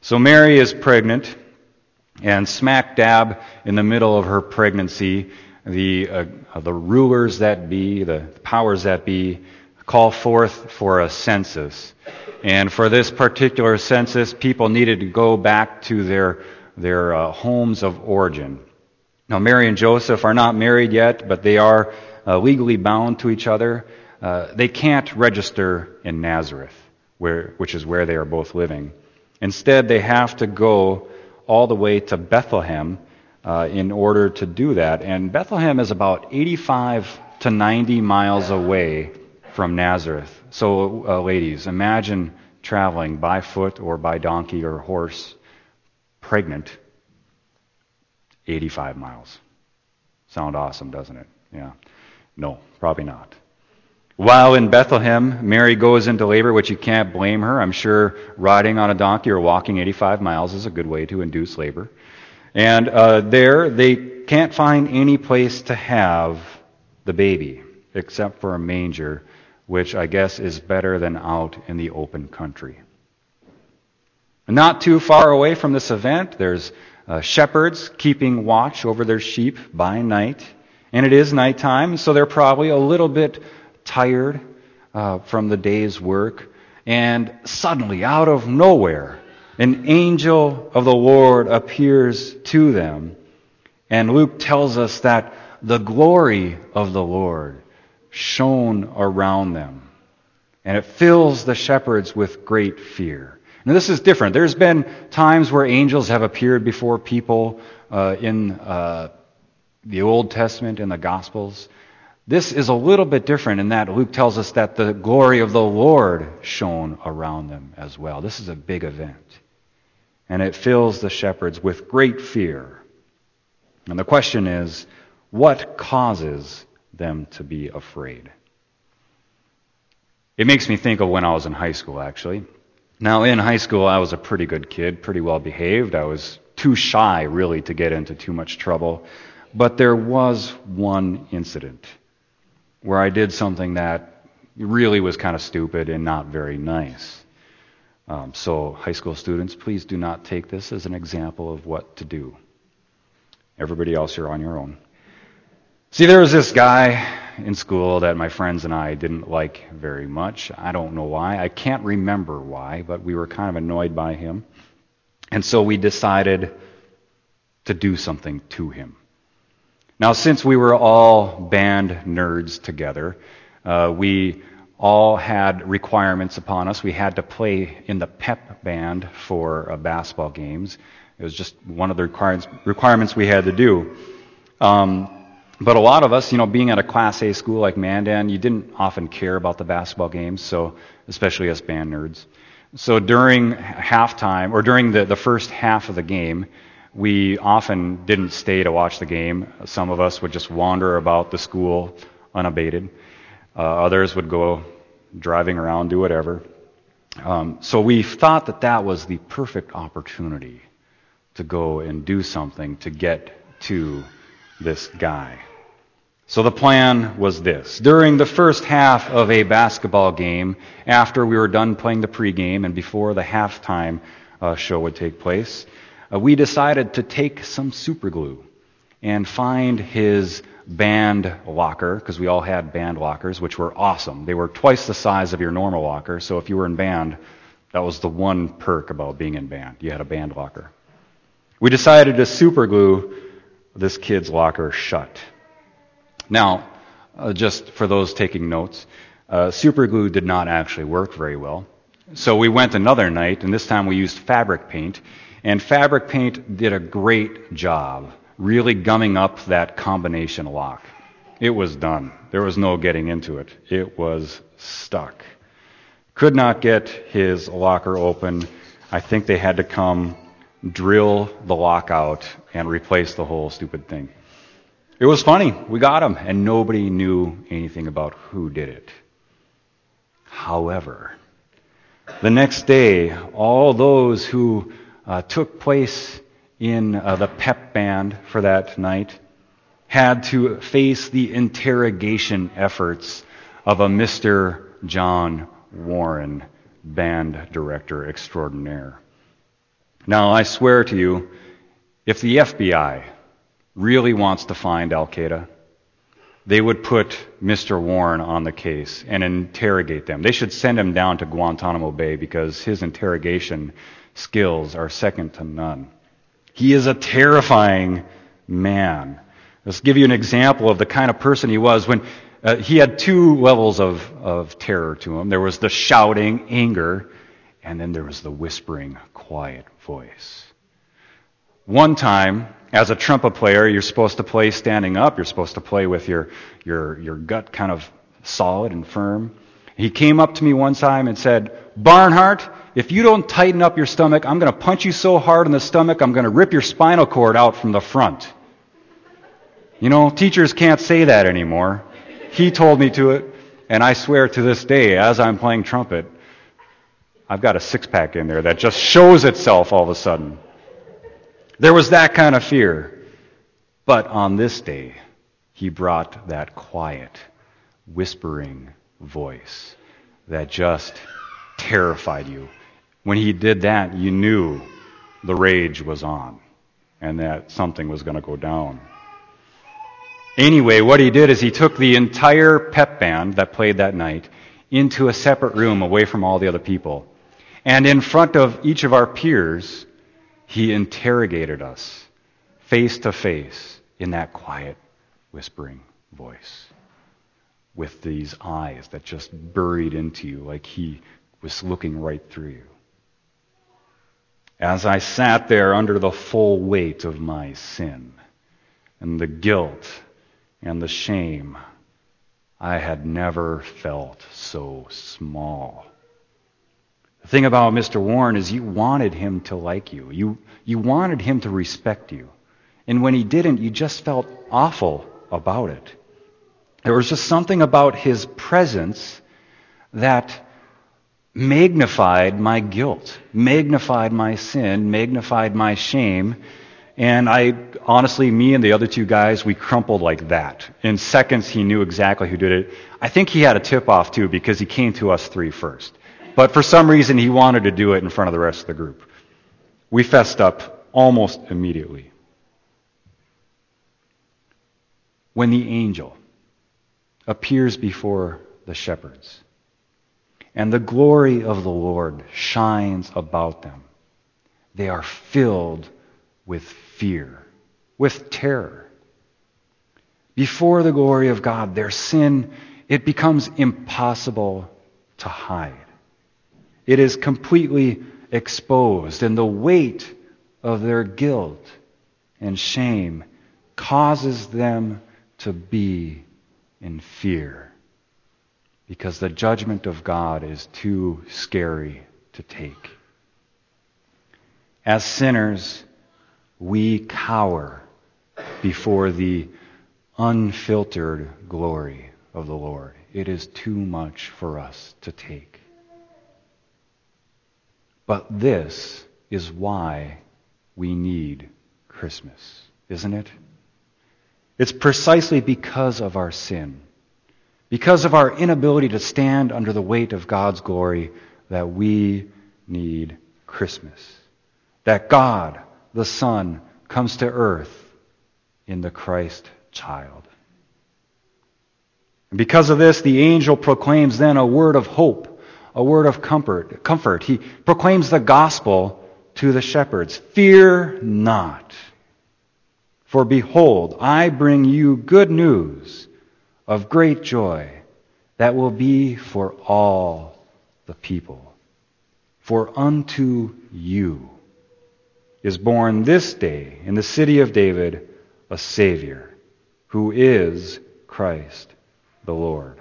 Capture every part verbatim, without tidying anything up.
So Mary is pregnant, and smack dab in the middle of her pregnancy, the uh, the rulers that be, the powers that be, call forth for a census. And for this particular census, people needed to go back to their their uh, homes of origin. Now, Mary and Joseph are not married yet, but they are uh, legally bound to each other. Uh, they can't register in Nazareth, where which is where they are both living. Instead, they have to go all the way to Bethlehem uh, in order to do that. And Bethlehem is about eighty-five to ninety miles away from Nazareth. So, uh, ladies, imagine traveling by foot or by donkey or horse, pregnant, eighty-five miles. Sound awesome, doesn't it? Yeah. No, probably not. While in Bethlehem, Mary goes into labor, which you can't blame her. I'm sure riding on a donkey or walking eighty-five miles is a good way to induce labor. And uh, there, they can't find any place to have the baby, except for a manger, which I guess is better than out in the open country. Not too far away from this event, there's uh, shepherds keeping watch over their sheep by night. And it is nighttime, so they're probably a little bit tired uh, from the day's work, and suddenly, out of nowhere, an angel of the Lord appears to them. And Luke tells us that the glory of the Lord shone around them, and it fills the shepherds with great fear. Now, this is different. There's been times where angels have appeared before people uh, in uh, the Old Testament, in the Gospels. This is a little bit different in that Luke tells us that the glory of the Lord shone around them as well. This is a big event. And it fills the shepherds with great fear. And the question is, what causes them to be afraid? It makes me think of when I was in high school, actually. Now, in high school, I was a pretty good kid, pretty well behaved. I was too shy, really, to get into too much trouble. But there was one incident where I did something that really was kind of stupid and not very nice. Um, so, high school students, please do not take this as an example of what to do. Everybody else, you're on your own. See, there was this guy in school that my friends and I didn't like very much. I don't know why. I can't remember why, but we were kind of annoyed by him. And so we decided to do something to him. Now, since we were all band nerds together, uh, we all had requirements upon us. We had to play in the pep band for uh, basketball games. It was just one of the requirements, requirements we had to do. Um, but a lot of us, you know, being at a Class A school like Mandan, you didn't often care about the basketball games, so especially us band nerds. So during halftime, or during the, the first half of the game, we often didn't stay to watch the game. Some of us would just wander about the school unabated. Uh, others would go driving around, do whatever. Um, so we thought that that was the perfect opportunity to go and do something to get to this guy. So the plan was this. During the first half of a basketball game, after we were done playing the pregame and before the halftime uh, show would take place, uh, we decided to take some super glue and find his band locker, because we all had band lockers, which were awesome. They were twice the size of your normal locker, so if you were in band, that was the one perk about being in band. You had a band locker. We decided to super glue this kid's locker shut. Now, uh, just for those taking notes, uh, super glue did not actually work very well. So we went another night, and this time we used fabric paint. And fabric paint did a great job really gumming up that combination lock. It was done. There was no getting into it. It was stuck. Could not get his locker open. I think they had to come drill the lock out and replace the whole stupid thing. It was funny. We got him, and nobody knew anything about who did it. However, the next day, all those who uh, took place in uh, the pep band for that night had to face the interrogation efforts of a Mister John Warren, band director extraordinaire. Now, I swear to you, if the F B I really wants to find Al-Qaeda, they would put Mister Warren on the case and interrogate them. They should send him down to Guantanamo Bay because his interrogation skills are second to none. He is a terrifying man. Let's give you an example of the kind of person he was. When uh, he had two levels of, of terror to him. There was the shouting, anger, and then there was the whispering, quiet voice. One time, as a trumpet player, you're supposed to play standing up. You're supposed to play with your, your, your gut kind of solid and firm. He came up to me one time and said, "Barnhart, if you don't tighten up your stomach, I'm going to punch you so hard in the stomach, I'm going to rip your spinal cord out from the front." You know, teachers can't say that anymore. He told me to it, and I swear to this day, as I'm playing trumpet, I've got a six-pack in there that just shows itself all of a sudden. There was that kind of fear. But on this day, he brought that quiet, whispering voice that just terrified you. When he did that, you knew the rage was on and that something was going to go down. Anyway, what he did is he took the entire pep band that played that night into a separate room away from all the other people. And in front of each of our peers, he interrogated us face to face in that quiet, whispering voice with these eyes that just buried into you like he was looking right through you. As I sat there under the full weight of my sin and the guilt and the shame, I had never felt so small. The thing about Mister Warren is you wanted him to like you. You, you wanted him to respect you. And when he didn't, you just felt awful about it. There was just something about his presence that magnified my guilt, magnified my sin, magnified my shame. And I, honestly, me and the other two guys, we crumpled like that. In seconds, he knew exactly who did it. I think he had a tip-off, too, because he came to us three first. But for some reason, he wanted to do it in front of the rest of the group. We fessed up almost immediately. When the angel appears before the shepherds, and the glory of the Lord shines about them, they are filled with fear, with terror. Before the glory of God, their sin, it becomes impossible to hide. It is completely exposed, and the weight of their guilt and shame causes them to be in fear, because the judgment of God is too scary to take. As sinners, we cower before the unfiltered glory of the Lord. It is too much for us to take. But this is why we need Christmas, isn't it? It's precisely because of our sin, because of our inability to stand under the weight of God's glory, that we need Christmas. That God, the Son, comes to earth in the Christ child. And because of this, the angel proclaims then a word of hope, a word of comfort. Comfort. He proclaims the gospel to the shepherds. Fear not, for behold, I bring you good news of great joy that will be for all the people. For unto you is born this day in the city of David a Savior, who is Christ the Lord.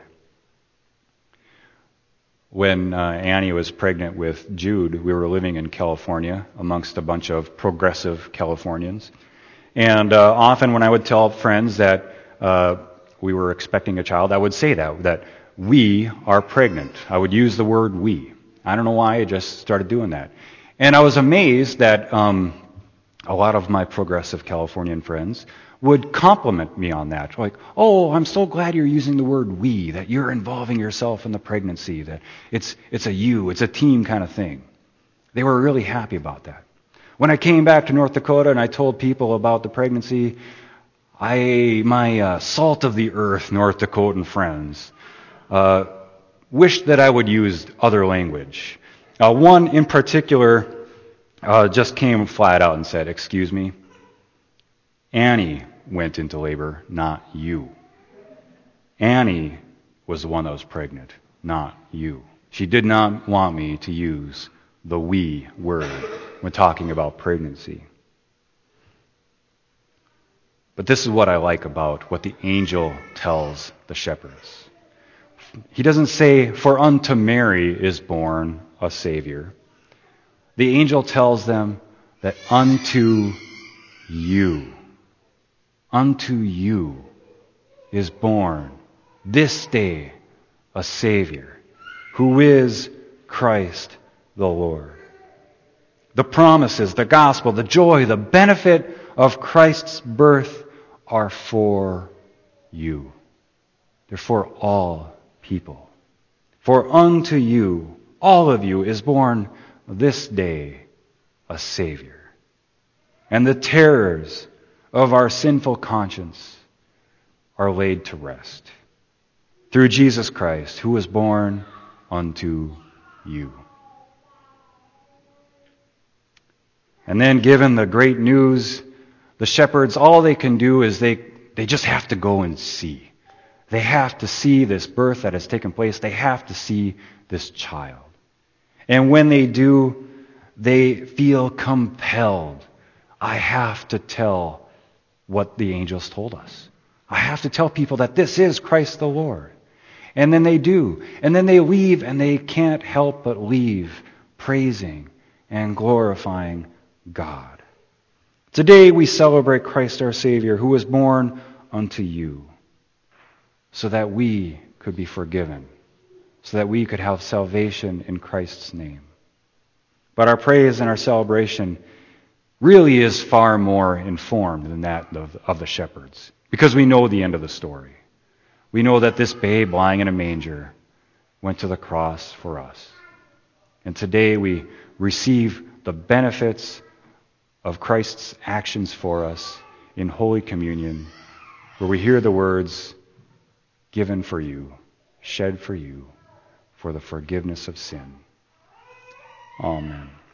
When uh, Annie was pregnant with Jude, we were living in California amongst a bunch of progressive Californians. And uh, often when I would tell friends that uh, we were expecting a child, I would say that, that we are pregnant. I would use the word we. I don't know why, I just started doing that. And I was amazed that um, a lot of my progressive Californian friends would compliment me on that. Like, oh, I'm so glad you're using the word we, that you're involving yourself in the pregnancy, that it's it's a you, it's a team kind of thing. They were really happy about that. When I came back to North Dakota and I told people about the pregnancy, I, my uh, salt of the earth North Dakotan friends, uh, wished that I would use other language. Uh, one in particular uh, just came flat out and said, "Excuse me, Annie went into labor, not you. Annie was the one that was pregnant, not you." She did not want me to use the "we" word when talking about pregnancy. But this is what I like about what the angel tells the shepherds. He doesn't say, "For unto Mary is born a Savior." The angel tells them that unto you, unto you is born this day a Savior, who is Christ the Lord. The promises, the gospel, the joy, the benefit of Christ's birth are for you. They're for all people. For unto you, all of you, is born this day a Savior. And the terrors of our sinful conscience are laid to rest through Jesus Christ, who was born unto you. And then, given the great news, the shepherds, all they can do is they, they just have to go and see. They have to see this birth that has taken place. They have to see this child. And when they do, they feel compelled. I have to tell what the angels told us. I have to tell people that this is Christ the Lord. And then they do. And then they leave, and they can't help but leave praising and glorifying God. Today we celebrate Christ our Savior, who was born unto you, so that we could be forgiven, so that we could have salvation in Christ's name. But our praise and our celebration really is far more informed than that of, of the shepherds, because we know the end of the story. We know that this babe lying in a manger went to the cross for us. And today we receive the benefits of Christ's actions for us in Holy Communion, where we hear the words, "Given for you, shed for you, for the forgiveness of sin." Amen.